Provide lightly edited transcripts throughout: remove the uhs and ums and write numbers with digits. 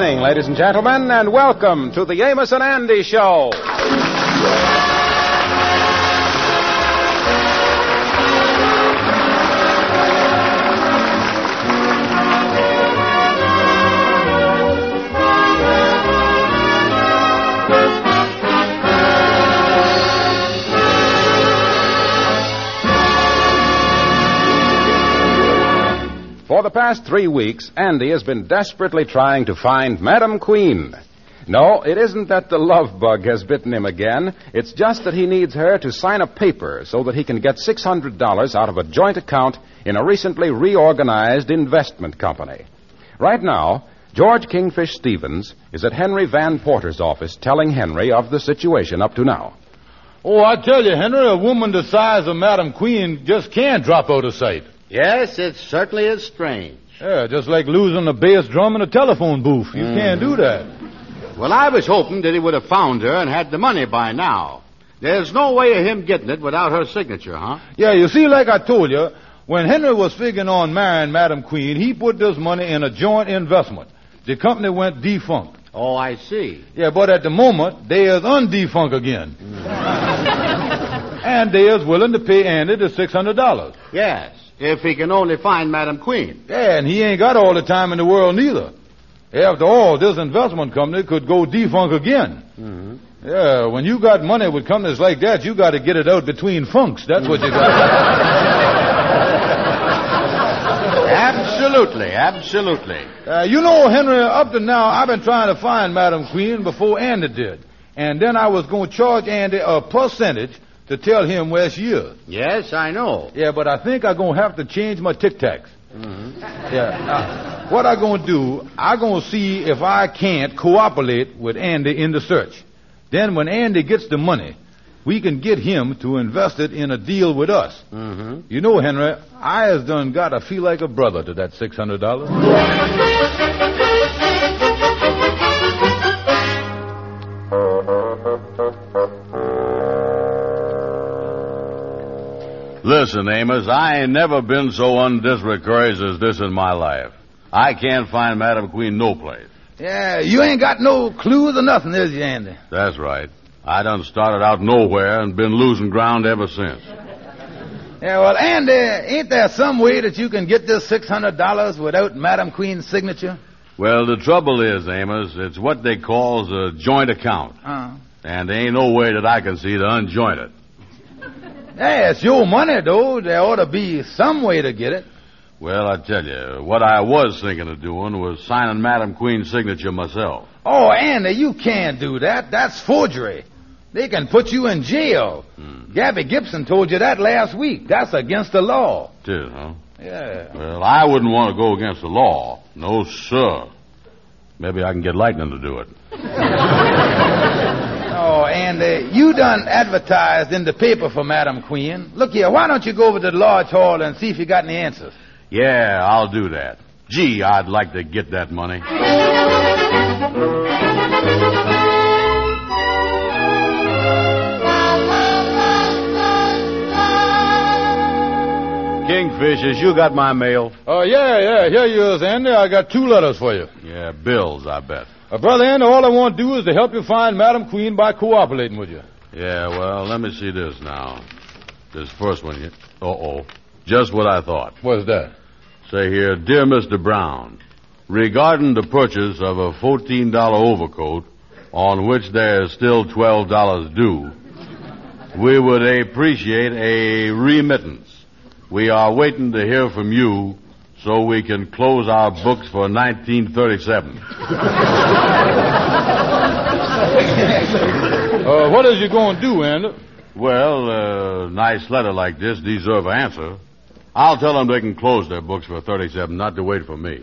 evening, ladies and gentlemen, and welcome to the Amos and Andy Show. For the past 3 weeks, Andy has been desperately trying to find Madam Queen. No, it isn't that the love bug has bitten him again. It's just that he needs her to sign a paper so that he can get $600 out of a joint account in a recently reorganized investment company. Right now, George Kingfish Stevens is at Henry Van Porter's office telling Henry of the situation up to now. Oh, I tell you, Henry, a woman the size of Madam Queen just can't drop out of sight. Yes, it certainly is strange. Yeah, just like losing a bass drum in a telephone booth. You can't do that. Well, I was hoping that he would have found her and had the money by now. There's no way of him getting it without her signature, huh? Yeah, you see, like I told you, when Henry was figuring on marrying Madam Queen, he put this money in a joint investment. The company went defunct. Oh, I see. Yeah, but at the moment, they is undefunct again. And they is willing to pay Andy the $600. Yes, if he can only find Madam Queen. Yeah, and he ain't got all the time in the world neither. After all, this investment company could go defunct again. Mm-hmm. Yeah, when you got money with companies like that, you got to get it out between funks. That's what you got. Absolutely. You know, Henry, up to now, I've been trying to find Madam Queen before Andy did. And then I was going to charge Andy a percentage to tell him where she is. Yes, I know. Yeah, but I think I'm going to have to change my tic-tacs. Mm-hmm. Yeah. What I'm going to do, I'm going to see if I can't cooperate with Andy in the search. Then when Andy gets the money, we can get him to invest it in a deal with us. Mm-hmm. You know, Henry, I has done got to feel like a brother to that $600. Listen, Amos, I ain't never been so undiscouraged as this in my life. I can't find Madam Queen no place. Yeah, you ain't got no clues or nothing, is you, Andy? That's right. I done started out nowhere and been losing ground ever since. Yeah, well, Andy, ain't there some way that you can get this $600 without Madam Queen's signature? Well, the trouble is, Amos, it's what they calls a joint account. And there ain't no way that I can see to unjoint it. Yeah, it's your money, though. There ought to be some way to get it. Well, I tell you, what I was thinking of doing was signing Madam Queen's signature myself. Oh, Andy, you can't do that. That's forgery. They can put you in jail. Gabby Gibson told you that last week. That's against the law. It is, huh? Yeah. Well, I wouldn't want to go against the law. No, sir. Maybe I can get Lightning to do it. Oh, Andy, you done advertised in the paper for Madam Queen. Look here, why don't you go over to the Lodge Hall and see if you got any answers? Yeah, I'll do that. Gee, I'd like to get that money. Kingfishers, you got my mail? Oh, yeah. Here you is, Andy. I got 2 letters for you. Yeah, bills, I bet. Brother Andy, all I want to do is to help you find Madam Queen by cooperating with you. Yeah, well, let me see this now. This first one here. Uh-oh. Just what I thought. What's that? Say here, Dear Mr. Brown, regarding the purchase of a $14 overcoat on which there is still $12 due, we would appreciate a remittance. We are waiting to hear from you so we can close our books for 1937. What is you going to do, Andy? Well, a nice letter like this deserves an answer. I'll tell them they can close their books for 37, not to wait for me.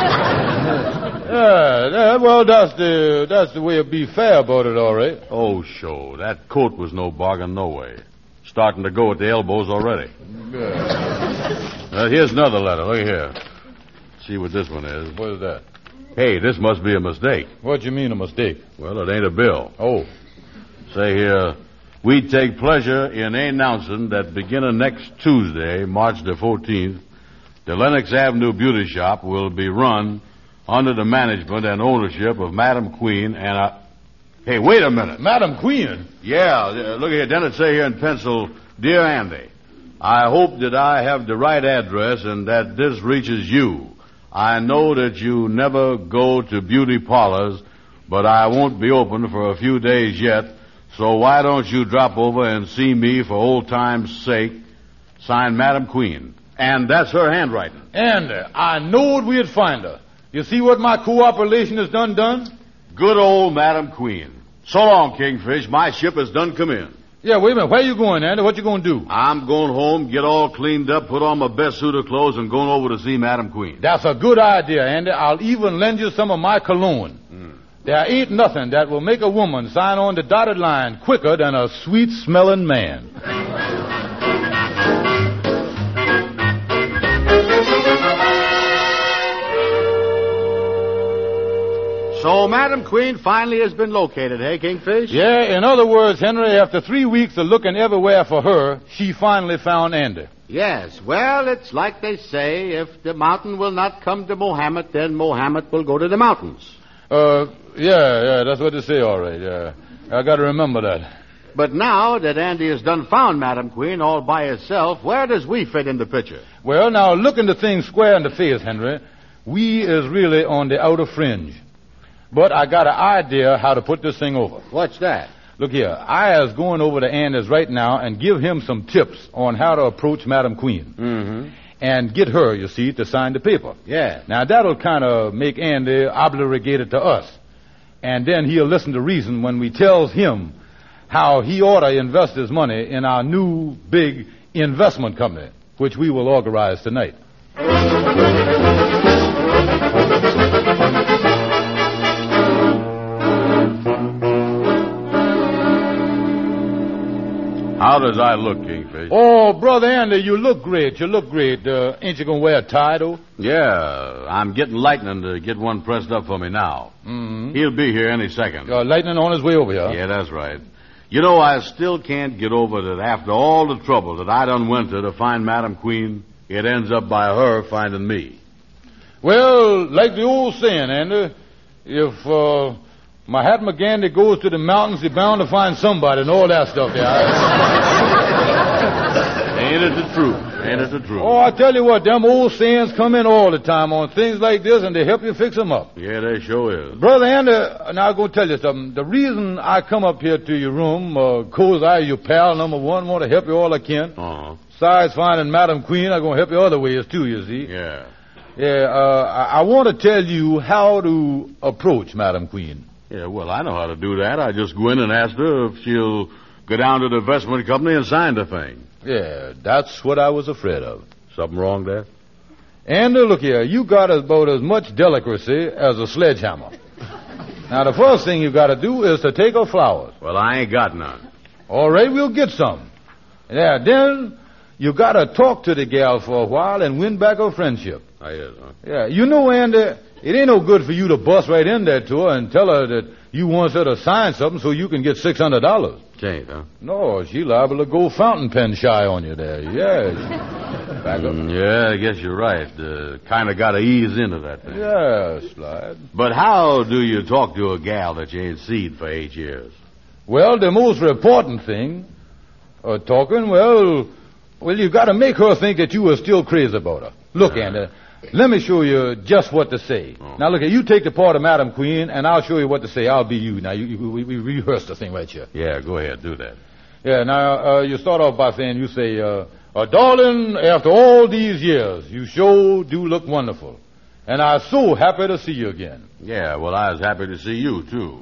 Yeah, well, that's the way to be fair about it, all right. Oh, sure. That coat was no bargain, no way. Starting to go at the elbows already. Yeah. Here's another letter. Look here. See what this one is. What is that? Hey, this must be a mistake. What do you mean a mistake? Well, it ain't a bill. Oh. Say here, we take pleasure in announcing that beginning next Tuesday, March the 14th, the Lenox Avenue Beauty Shop will be run under the management and ownership of Madam Queen and Hey, wait a minute. Madam Queen? Yeah, look here. Didn't it say here in pencil, Dear Andy, I hope that I have the right address and that this reaches you. I know that you never go to beauty parlors, but I won't be open for a few days yet, so why don't you drop over and see me for old time's sake? Signed, Madam Queen. And that's her handwriting. Andy, I knowed we'd find her. You see what my cooperation has done? Good old Madam Queen. So long, Kingfish. My ship has done come in. Yeah, wait a minute. Where you going, Andy? What you going to do? I'm going home, get all cleaned up, put on my best suit of clothes, and going over to see Madam Queen. That's a good idea, Andy. I'll even lend you some of my cologne. There ain't nothing that will make a woman sign on the dotted line quicker than a sweet-smelling man. So Madam Queen finally has been located, hey, Kingfish? Yeah, in other words, Henry, after 3 weeks of looking everywhere for her, she finally found Andy. Yes. Well, it's like they say, if the mountain will not come to Mohammed, then Mohammed will go to the mountains. Yeah, that's what they say, all right. Yeah, I got to remember that. But now that Andy has done found Madam Queen all by herself, where does we fit in the picture? Well, now, looking the thing square in the face, Henry, we is really on the outer fringe. But I got an idea how to put this thing over. What's that? Look here, I is going over to Andy's right now and give him some tips on how to approach Madam Queen. Mm-hmm. And get her, you see, to sign the paper. Yeah. Now, that'll kind of make Andy obligated to us. And then he'll listen to reason when we tells him how he ought to invest his money in our new big investment company, which we will organize tonight. How does I look, Kingfish? Oh, Brother Andy, you look great. Ain't you going to wear a tie, though? Yeah, I'm getting Lightning to get one pressed up for me now. Mm-hmm. He'll be here any second. Lightning on his way over here. Yeah, that's right. You know, I still can't get over that after all the trouble that I done went to find Madam Queen, it ends up by her finding me. Well, like the old saying, Andy, if Mahatma Gandhi goes to the mountains, he's bound to find somebody and all that stuff there. Ain't it the truth? Ain't it the truth? Oh, I tell you what, them old sayings come in all the time on things like this, and they help you fix them up. Yeah, they sure is. Brother Andy, now I'm going to tell you something. The reason I come up here to your room, cause I, your pal, number one, want to help you all I can. Uh-huh. Besides finding Madam Queen, I'm going to help you other ways, too, you see. Yeah. Yeah, I want to tell you how to approach Madam Queen. Yeah, well, I know how to do that. I just go in and ask her if she'll go down to the investment company and sign the thing. Yeah, that's what I was afraid of. Something wrong there? And look here, you got about as much delicacy as a sledgehammer. Now, the first thing you got to do is to take her flowers. Well, I ain't got none. All right, we'll get some. Yeah, then you got to talk to the gal for a while and win back her friendship. I is, huh? Yeah, you know, Andy, it ain't no good for you to bust right in there to her and tell her that you want her to sign something so you can get $600. Ain't, huh? No, she liable to go fountain pen shy on you there. Yeah. Back up. Yeah, I guess you're right. Kind of got to ease into that thing. Yeah, Slide. But how do you talk to a gal that you ain't seen for 8 years? Well, the most important thing, talking, well, you got to make her think that you are still crazy about her. Look, Andy, let me show you just what to say. Oh. Now, look, you take the part of Madam Queen, and I'll show you what to say. I'll be you. Now, we rehearse the thing right here. Yeah, go ahead, do that. Yeah, now, you start off by saying, you say, darling, after all these years, you sure do look wonderful. And I'm so happy to see you again. Yeah, well, I was happy to see you, too.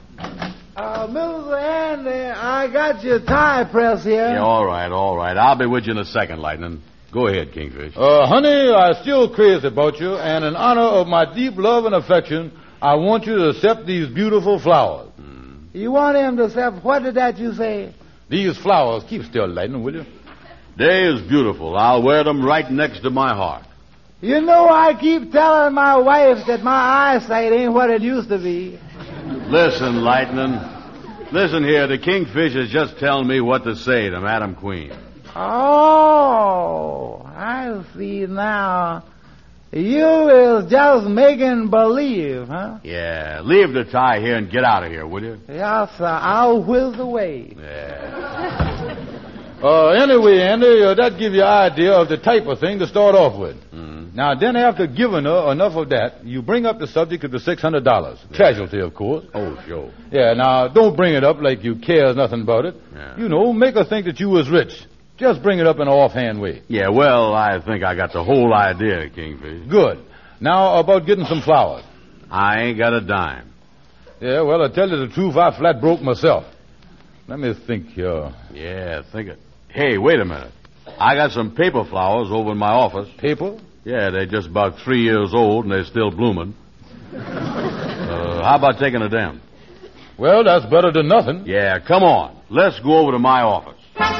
Mrs. Andy, I got your tie press here. Yeah, all right. I'll be with you in a second, Lightning. Go ahead, Kingfish. Honey, I'm still crazy about you, and in honor of my deep love and affection, I want you to accept these beautiful flowers. You want him to accept, what did that you say? These flowers, keep still, Lightning, will you? They is beautiful. I'll wear them right next to my heart. You know, I keep telling my wife that my eyesight ain't what it used to be. Listen, Lightning. Listen here, the Kingfish is just telling me what to say to Madam Queen. Oh, I see now. You is just making believe, huh? Yeah, leave the tie here and get out of here, will you? Yes, sir. I'll whiz away. Yeah. Anyway, Andy, that give you an idea of the type of thing to start off with. Now, then after giving her enough of that, you bring up the subject of the $600. Casualty, of course. Oh, sure. Yeah, now, don't bring it up like you care nothing about it. Yeah. You know, make her think that you was rich. Just bring it up in an offhand way. Yeah, well, I think I got the whole idea, Kingfish. Good. Now, about getting some flowers. I ain't got a dime. Yeah, well, I tell you the truth, I flat broke myself. Let me think here. Yeah, think it. Hey, wait a minute. I got some paper flowers over in my office. Paper? Yeah, they're just about 3 years old, and they're still blooming. How about taking a them? Well, that's better than nothing. Yeah, come on. Let's go over to my office.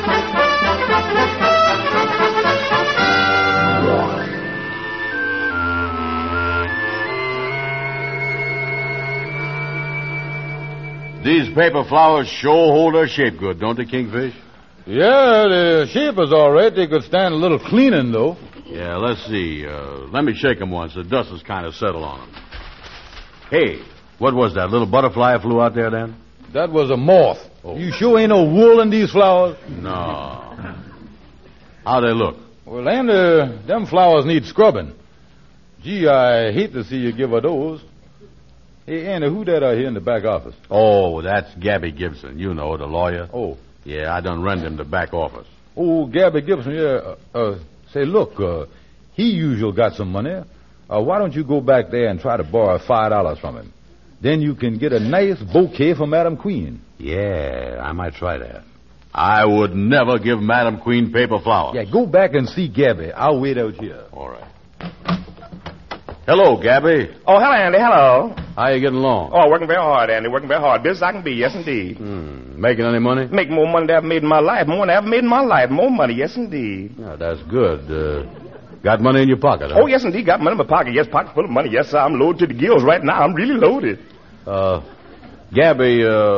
These paper flowers sure hold their shape good, don't they, Kingfish? Yeah, the shape is all right. They could stand a little cleaning, though. Yeah, let's see. Let me shake them once. The dust has kind of settled on them. Hey, what was that? Little butterfly flew out there then? That was a moth. Oh. You sure ain't no wool in these flowers? No. How they look? Well, Andy, them flowers need scrubbing. Gee, I hate to see you give her those. Hey, Andy, who that here in the back office? Oh, that's Gabby Gibson. You know, the lawyer. Oh. Yeah, I done rent him the back office. Oh, Gabby Gibson, yeah. Say, look, he usually got some money. Why don't you go back there and try to borrow $5 from him? Then you can get a nice bouquet for Madam Queen. Yeah, I might try that. I would never give Madam Queen paper flowers. Yeah, go back and see Gabby. I'll wait out here. All right. Hello, Gabby. Oh, hello, Andy. Hello. How you getting along? Oh, working very hard, Andy. Working very hard. Business I can be, yes, indeed. Making any money? Make more money than I've made in my life. More than I've made in my life. More money, yes, indeed. Yeah, that's good. Got money in your pocket, huh? Oh, yes, indeed. Got money in my pocket. Yes, pocket full of money. Yes, sir. I'm loaded to the gills right now. I'm really loaded. Gabby,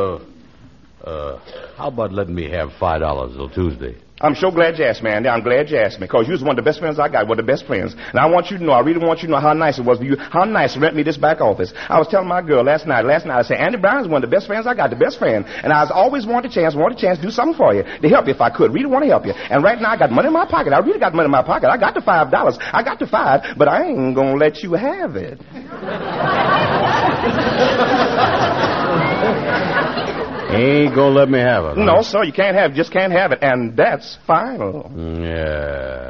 how about letting me have $5 till Tuesday? I'm so glad you asked me, Andy. I'm glad you asked me, because you was one of the best friends I got. One of the best friends. And I want you to know, I really want you to know how nice it was for you, how nice to rent me this back office. I was telling my girl last night, I said, Andy Brown is one of the best friends I got, the best friend. And I was always wanted a chance to do something for you, to help you if I could. Really want to help you. And right now I got money in my pocket. I really got money in my pocket. I got the $5. I got the $5, but I ain't going to let you have it. Ain't gonna let me have it. Huh? No, sir, you can't have it. Just can't have it. And that's final. Yeah.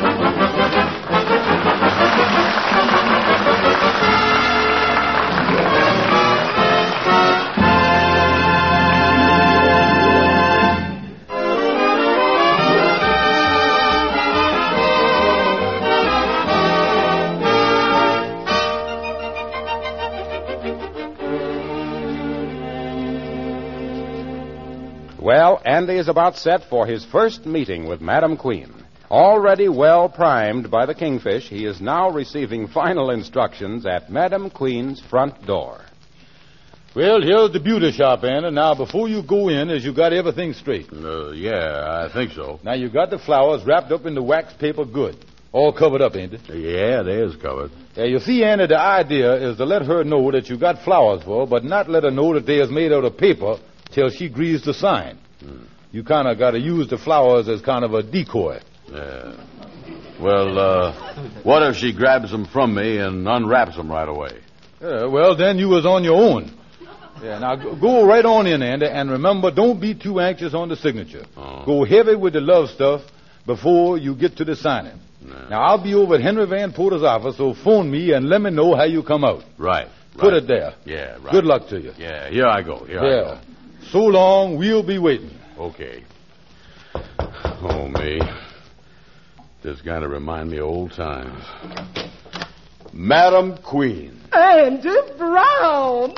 Well, Andy is about set for his first meeting with Madam Queen. Already well primed by the Kingfish, he is now receiving final instructions at Madam Queen's front door. Well, here's the beauty shop, Andy. Now, before you go in, as you got everything straight. Yeah, I think so. Now, you got the flowers wrapped up in the wax paper good. All covered up, ain't it? Yeah, they is covered. Yeah, you see, Andy, the idea is to let her know that you got flowers for her, but not let her know that they is made out of paper till she agrees to sign. You kind of got to use the flowers as kind of a decoy. Yeah. Well, what if she grabs them from me and unwraps them right away? Yeah, well, then you was on your own. Yeah, now go right on in, Andy, and remember, don't be too anxious on the signature. Go heavy with the love stuff before you get to the signing. Now, I'll be over at Henry Van Porter's office, so phone me and let me know how you come out. Right. Put it there. Yeah, right. Good luck to you. Yeah, here I go. Here I go. So long, we'll be waiting. Okay. Oh, me. This kind of remind me of old times. Madam Queen. Andy Brown.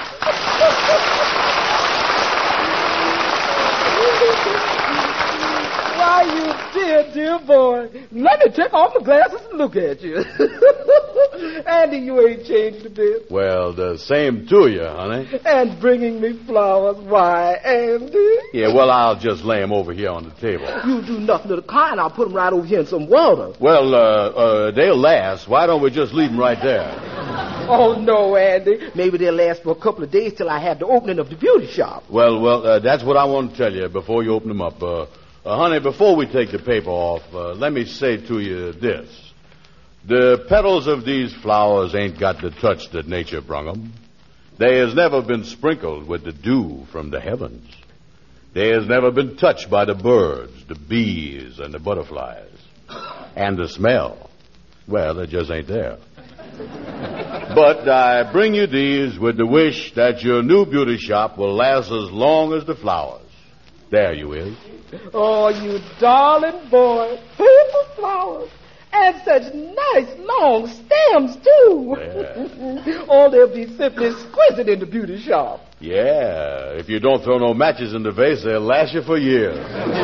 Why, you dear boy. Let me take off my glasses and look at you. Andy, you ain't changed a bit. Well, the same to you, honey. And bringing me flowers. Why, Andy? Yeah, well, I'll just lay 'em over here on the table. You do nothing to the kind. I'll put them right over here in some water. Well, they'll last. Why don't we just leave 'em right there? Oh, no, Andy. Maybe they'll last for a couple of days till I have the opening of the beauty shop. Well, that's what I want to tell you before you open them up. Honey, before we take the paper off, let me say to you this. The petals of these flowers ain't got the touch that nature brung 'em. They has never been sprinkled with the dew from the heavens. They has never been touched by the birds, the bees, and the butterflies. And the smell, well, it just ain't there. But I bring you these with the wish that your new beauty shop will last as long as the flowers. There you is. Oh, you darling boy. Paper flowers. And such nice long stems, too. Yeah. Oh, they'll be simply exquisite in the beauty shop. Yeah, if you don't throw no matches in the vase, they'll last you for years.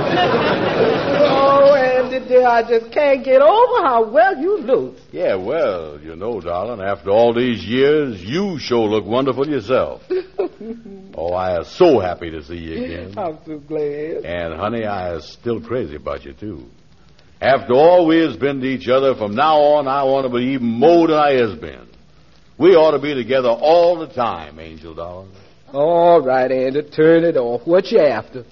Oh, Andy, dear, I just can't get over how well you look. Yeah, well, you know, darling, after all these years, you sure look wonderful yourself. Oh, I am so happy to see you again. I'm so glad. And, honey, I is still crazy about you, too. After all we has been to each other, from now on, I want to be even more than I has been. We ought to be together all the time, Angel, darling. All right, Andy, turn it off. What you after?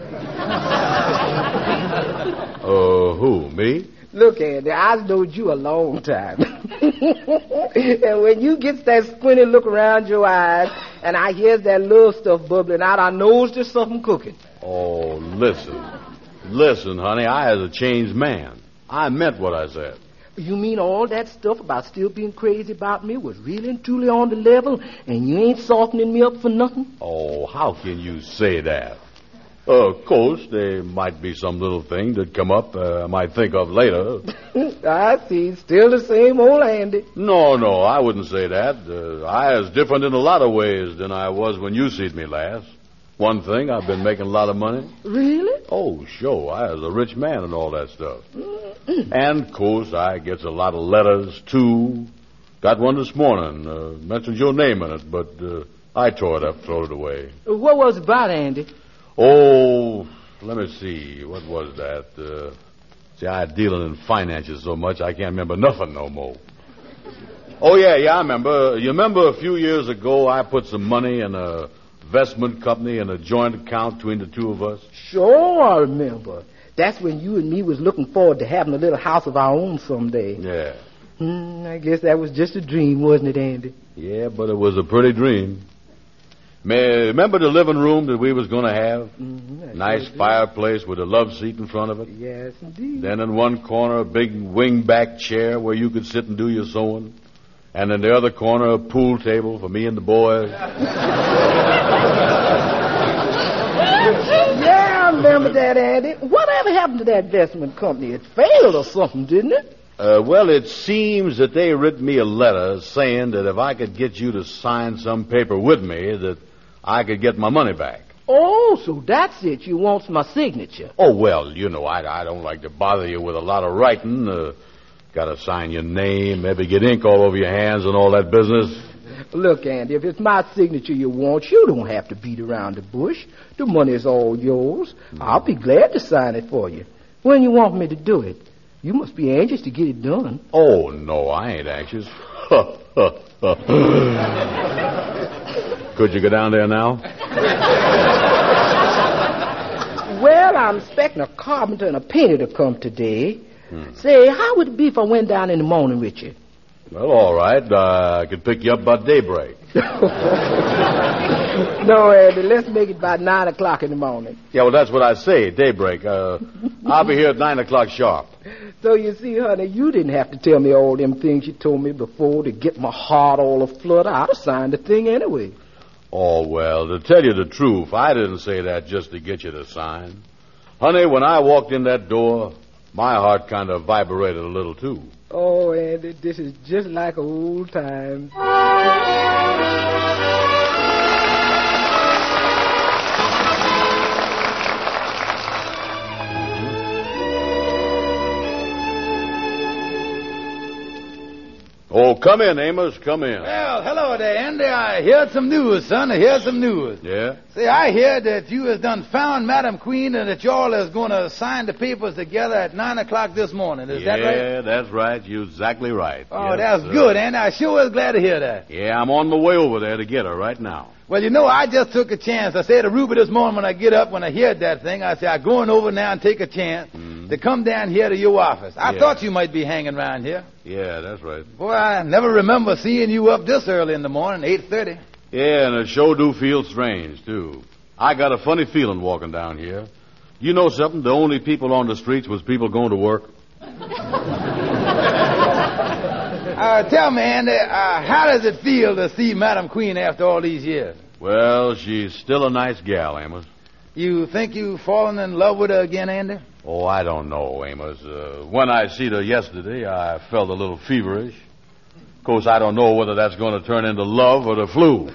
Who, me? Look, Andy, I've known you a long time. And when you get that squinty look around your eyes, and I hears that little stuff bubbling out, I knows there's something cooking. Oh, listen. Listen, honey, I is a changed man. I meant what I said. You mean all that stuff about still being crazy about me was really and truly on the level, and you ain't softening me up for nothing? Oh, how can you say that? Of course, there might be some little thing that come up I might think of later. I see. Still the same old Andy. No, I wouldn't say that. I is different in a lot of ways than I was when you seen me last. One thing, I've been making a lot of money. Really? Oh, sure. I was a rich man and all that stuff. And, of course, I gets a lot of letters, too. Got one this morning. Mentioned your name in it, but I tore it up, threw it away. What was it about, Andy? Oh, let me see. What was that? See, I'm dealing in finances so much I can't remember nothing no more. Oh, yeah, I remember. You remember a few years ago I put some money in a investment company and a joint account between the two of us? Sure, I remember. That's when you and me was looking forward to having a little house of our own someday. Yeah. I guess that was just a dream, wasn't it, Andy? Yeah, but it was a pretty dream. Remember the living room that we was going to have? Nice fireplace with a love seat in front of it? Yes, indeed. Then in one corner, a big wing-back chair where you could sit and do your sewing. And in the other corner, a pool table for me and the boys. Yeah, I remember that, Andy. Whatever happened to that investment company? It failed or something, didn't it? Well, it seems that they written me a letter saying that if I could get you to sign some paper with me, that I could get my money back. Oh, so that's it. You want my signature. Oh, well, you know, I don't like to bother you with a lot of writing. Got to sign your name, maybe get ink all over your hands and all that business. Look, Andy, if it's my signature you want, you don't have to beat around the bush. The money's all yours. I'll be glad to sign it for you. When you want me to do it? You must be anxious to get it done. Oh, no, I ain't anxious. Could you go down there now? Well, I'm expecting a carpenter and a painter to come today. Say, how would it be if I went down in the morning with you? Well, all right. I could pick you up by daybreak. No, Andy, let's make it about 9 o'clock in the morning. Yeah, well, that's what I say, daybreak. I'll be here at 9 o'clock sharp. So you see, honey, you didn't have to tell me all them things you told me before to get my heart all aflutter. I'd have signed the thing anyway. Oh, well, to tell you the truth, I didn't say that just to get you to sign. Honey, when I walked in that door, my heart kind of vibrated a little, too. Oh, Andy, this is just like old times. Oh, come in, Amos. Come in. Well, hello there, Andy. I heard some news, son. I heard some news. Yeah? Say, I hear that you has done found Madam Queen and that y'all is going to sign the papers together at 9 o'clock this morning. Is that right? Yeah, that's right. You're exactly right. Oh, Yes, that's sir. good, Andy. I sure was glad to hear that. Yeah, I'm on my way over there to get her right now. Well, you know, I just took a chance. I said to Ruby this morning when I get up, when I heard that thing, I said, I'm going over now and take a chance to come down here to your office. I Yeah. thought you might be hanging around here. Yeah, that's right. Boy, I never remember seeing you up this early in the morning, 8:30. Yeah, and it sure do feel strange, too. I got a funny feeling walking down here. You know something? The only people on the streets was people going to work. Tell me, Andy, how does it feel to see Madam Queen after all these years? Well, she's still a nice gal, Amos. You think you've fallen in love with her again, Andy? Oh, I don't know, Amos. When I seen her yesterday, I felt a little feverish. Of course, I don't know whether that's going to turn into love or the flu.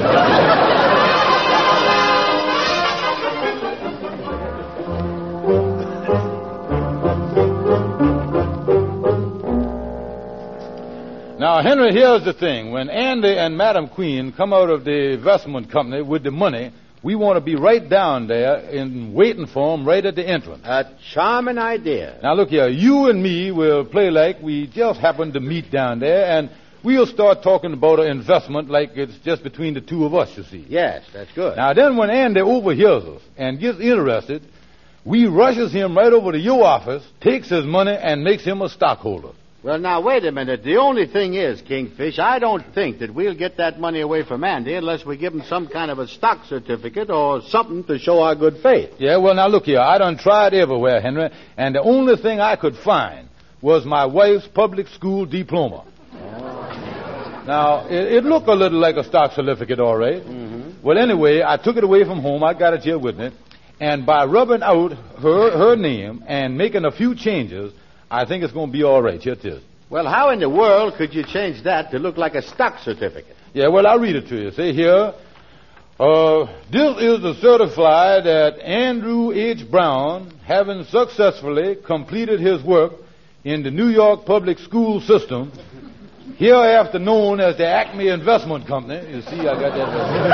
Now, Henry, here's the thing. When Andy and Madam Queen come out of the investment company with the money, we want to be right down there and waiting for them right at the entrance. A charming idea. Now, look here. You and me will play like we just happened to meet down there, and we'll start talking about an investment like it's just between the two of us, you see. Yes, that's good. Now, then when Andy overhears us and gets interested, we rushes him right over to your office, takes his money, and makes him a stockholder. Well, now, wait a minute. The only thing is, Kingfish, I don't think that we'll get that money away from Andy unless we give him some kind of a stock certificate or something to show our good faith. Yeah, well, now, look here. I done tried everywhere, Henry, and the only thing I could find was my wife's public school diploma. Now, it looked a little like a stock certificate, all right. Mm-hmm. Well, anyway, I took it away from home. I got it here with me. And by rubbing out her name and making a few changes, I think it's going to be all right. Here it is. Well, how in the world could you change that to look like a stock certificate? Yeah, well, I'll read it to you. See here. This is to certify that Andrew H. Brown, having successfully completed his work in the New York public school system, hereafter known as the Acme Investment Company. You see, I got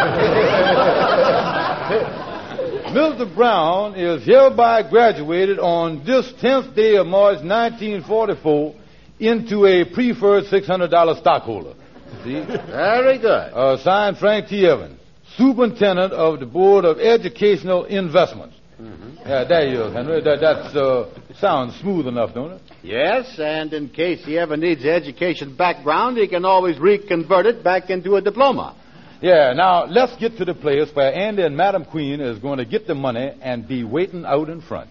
that. Mr. Brown is hereby graduated on this 10th day of March 1944 into a preferred $600 stockholder. See? Very good. Signed Frank T. Evans, Superintendent of the Board of Educational Investments. Mm-hmm. Yeah, there you go, Henry. That sounds smooth enough, don't it? Yes, and in case he ever needs an education background, he can always reconvert it back into a diploma. Yeah, now let's get to the place where Andy and Madam Queen is going to get the money and be waiting out in front.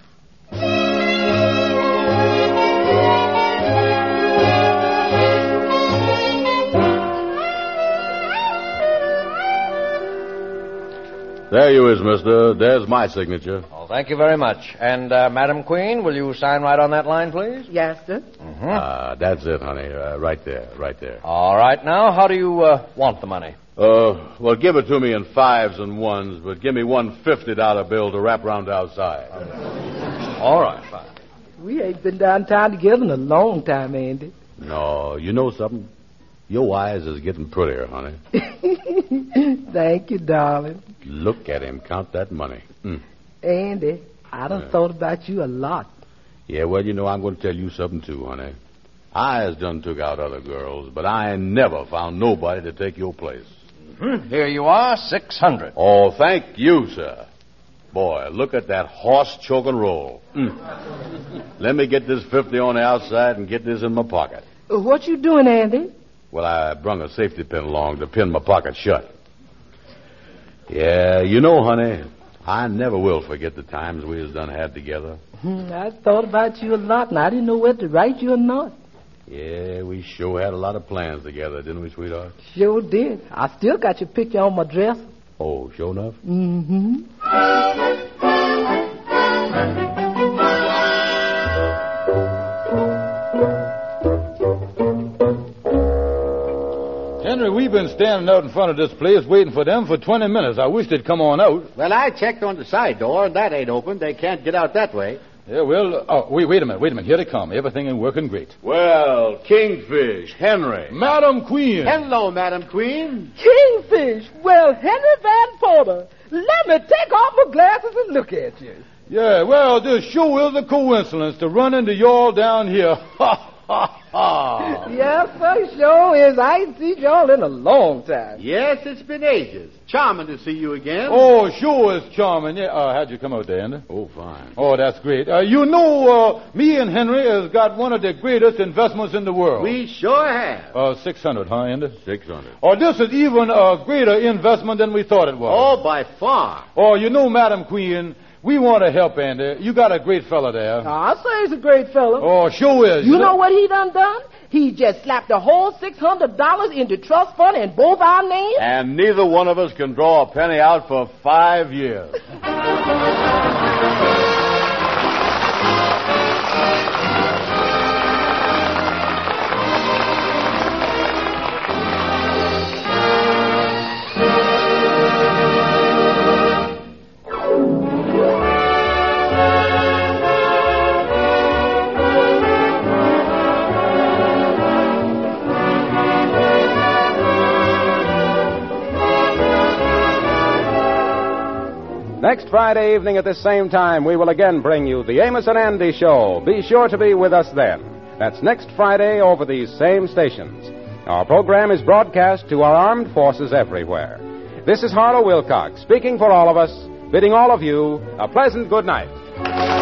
There you is, mister. There's my signature. Oh, thank you very much. And, Madam Queen, will you sign right on that line, please? Yes, sir. Mm-hmm. That's it, honey. Right there, right there. All right, now, how do you want the money? Well, give it to me in 5s and 1s, but give me one $50 bill to wrap around the outside. All right, fine. We ain't been downtown together in a long time, Andy. No, you know something? Your eyes is getting prettier, honey. Thank you, darling. Look at him count that money. Andy, I done thought about you a lot. Yeah, well, you know, I'm going to tell you something, too, honey. I has done took out other girls, but I ain't never found nobody to take your place. Mm-hmm. Here you are, 600. Oh, thank you, sir. Boy, look at that horse choking roll. Let me get this 50 on the outside and get this in my pocket. What you doing, Andy? Well, I brung a safety pin along to pin my pocket shut. Yeah, you know, honey, I never will forget the times we has done had together. I thought about you a lot, and I didn't know whether to write you or not. Yeah, we sure had a lot of plans together, didn't we, sweetheart? Sure did. I still got your picture on my dress. Oh, sure enough? Mm-hmm. Henry, we've been standing out in front of this place waiting for them for 20 minutes. I wish they'd come on out. Well, I checked on the side door, and that ain't open. They can't get out that way. Yeah, well, wait a minute. Here they come. Everything is working great. Well, Kingfish, Henry. Madam Queen. Hello, Madam Queen. Kingfish. Well, Henry Van Porter, let me take off my glasses and look at you. Yeah, well, this sure is a coincidence to run into y'all down here. Ha, ha, ha. Yes, sir, sure is. I ain't seen y'all in a long time. Yes, it's been ages. Charming to see you again. Oh, sure is charming. Yeah, how'd you come out there, Andy? Oh, fine. Oh, that's great. Me and Henry has got one of the greatest investments in the world. We sure have. 600, huh, Andy? 600. Oh, this is even a greater investment than we thought it was. Oh, by far. Oh, you know, Madam Queen, we want to help Andy. You got a great fella there. I say he's a great fella. Oh, sure is. You know what he done? He just slapped the whole $600 into trust fund in both our names. And neither one of us can draw a penny out for 5 years. Next Friday evening at this same time, we will again bring you the Amos and Andy Show. Be sure to be with us then. That's next Friday over these same stations. Our program is broadcast to our armed forces everywhere. This is Harlow Wilcox speaking for all of us, bidding all of you a pleasant good night.